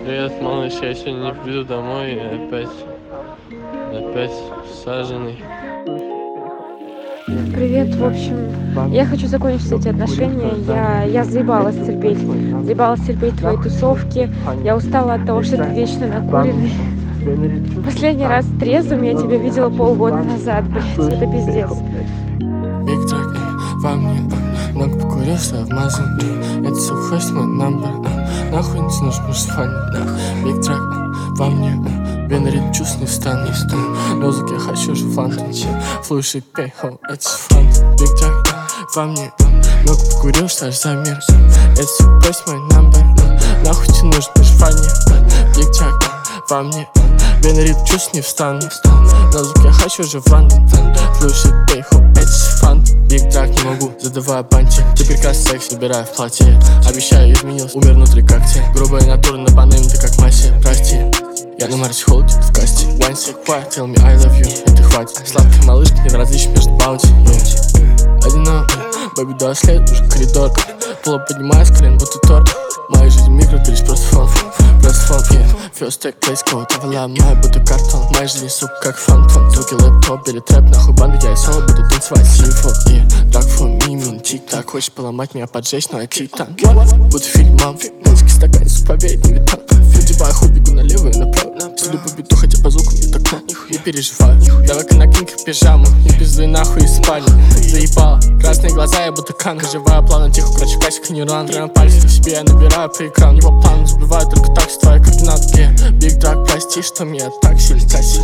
Привет, малыш, я сегодня не приду домой, я опять всаженный. Привет, в общем, я хочу закончить эти отношения. Я заебалась терпеть твои тусовки. Я устала от того, что ты вечно накуренный. Последний раз трезвым я тебя видела полгода назад, блядь, это пиздец. Big Track, во мне много покурил, что вмазан. Это сухой мой номер, нахуй не нужен фан. Big Track, во мне венерит чувств не встану. Но звук я хочу же фантом. Слушай, пей, хоу, это фан. Big Track, во мне много покурил, что аж замер. Это сухой мой номер, нахуй не нужен фан. Big Track, во мне венерит чувств не встану. Но звук я хочу же фантом. Слушай, пей, хоу, это фан. Big Track, не могу, задавая банти. Ты прекрасный секс, набираю в платье. Обещаю, изменился, умер внутри как те. Грубая натура на баным, ты как Масси, прости. Я на Марсе холодик в касте. Wine say quiet, tell me I love you. Это хватит, сладкая малышка, нет различий между баунти. Одинокий, бэби, да, след, уже коридор. Поло поднимаюсь, колен, будто торт. Моя жизнь микро, ты лишь просто фон. First take place, кого-то ломаю, будто картон. Моя жизнь, сука, как фантом. Звуки лэптоп или трэп, нахуй банды, я и соло буду танцевать. Сифо, так фу, мимин, тик-так. Хочешь поломать меня, поджечь, но я титан. Буду фильмом, музыки стакан, поверь, не витал. Надеваю хуй, бегу налево и направо. Сиду по биту, хотя по звуку не так, не переживаю. Давай-ка накинь как пижаму, не пиздуй нахуй из спальни. Заебал, красные глаза, я будто кан. Живая плавно, тихо, короче, классика нейрон. Прямо пальцы в себе, я набираю по экрану. Не по плану, забиваю только так с твоей координатки. Big Track, прости, что меня так сильно косит.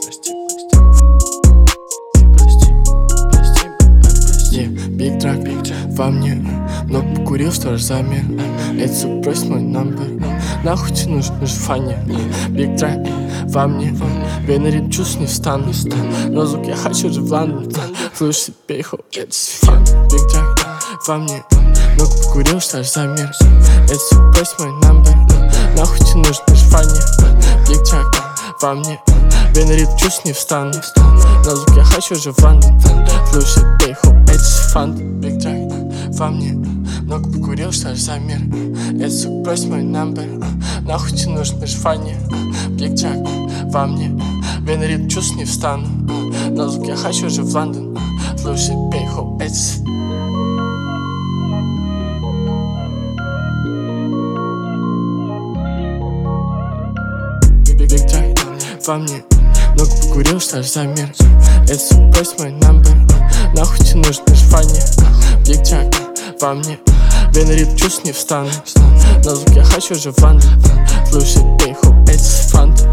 Big Track, во мне много покурил, что аж замер. Это сук, просит мой номер. Нахуй тебе нужен же фанни. Big Track, во мне венерит чувств не встану. Но звук я хочу же в Лондон. Слушай, пей, хоу, это фан. Big Track, во мне много покурил, что аж замер. Это сук, просит мой номер. Нахуй тебе нужен же фанни. Big Track, во мне венерит чувств не встану. Но звук я хочу же в Лондон. Слушай, пей, хоу, это фан. Big Track, во мне много покурил, что аж замер. Это сук, просит мой номер. Нахуй тебе нужен же фанни. Big Track, во мне венерит чувств не встану. Но звук я хочу же в Лондон. Слушай, пей, хоу, это Big Track, во мне много покурил, что аж замер. Это сук, просит мой номер. Нахуй тебе нужен же фанни. Big Track, во мне венерит чувств не встану. Но звук я хочу же в Лондон. Слушай, пей, хоу, это фан.